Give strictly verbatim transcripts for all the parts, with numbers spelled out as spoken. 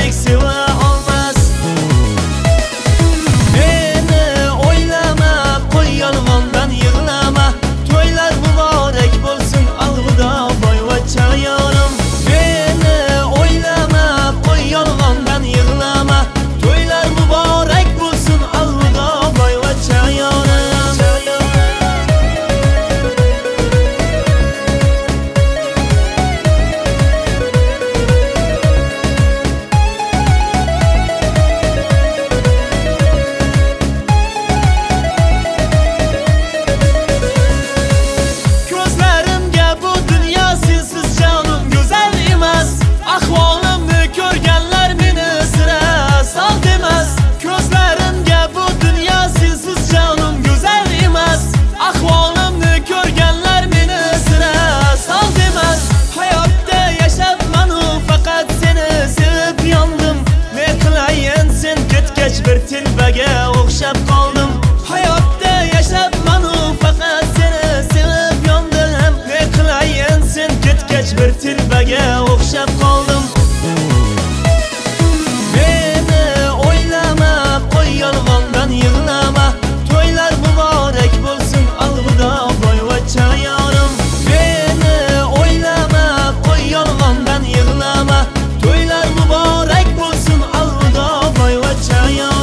mendek seva olmas. Meni o'ylama, qo'y yolg'ondan yig'lama. To'ylar muborak bo'lsin, alvido boyvachcha yorim. Meni o'ylama, qo'y yolg'ondan yig'lama. To'ylar muborak bo'lsin, alvido boyvachcha yorim. Bir tilbaga o'xshab qoldim. Hayotda yashab manu faqat seni sevib yondim. Ne qilayin sen ketgach bir tilbaga o'xshab qoldim. Meni o'ylama, qo'y yolg'ondan yig'lama. To'ylar muborak bo'lsin, alvido boyvachcha yorim. Meni o'ylama, qo'y yolg'ondan yig'lama. To'ylar muborak bo'lsin, alvido boyvachcha yorim.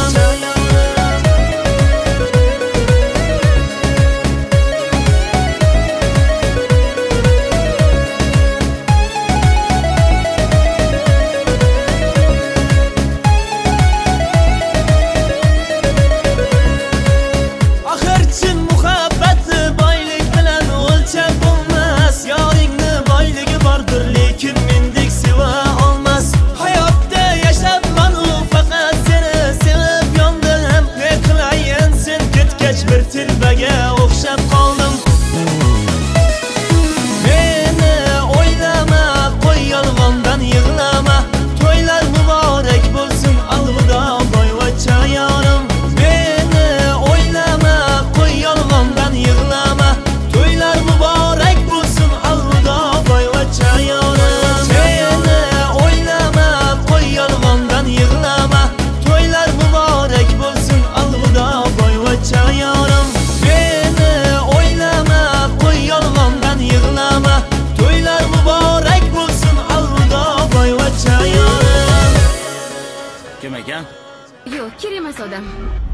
Bir tilbaga o'xshab qoldim. Meni o'ylama, qo'y yolg'ondan yig'lama. To'ylar muborak bo'lsin, alvido boyvachcha yorim. Meni o'ylama, qo'y yolg'ondan yig'lama. To'ylar muborak bo'lsin, alvido boyvachcha yorim. Meni o'ylama, qo'y yolg'ondan yig'lama. To'ylar muborak bo'lsin, alvido boyvachcha yorim. Meni o'ylama, qo'y yolg'ondan yig'lama. To'ylar muborak bo'lsin, alvido boyvachcha yorim. Kim ekan? Yo'q, kerak emas odam.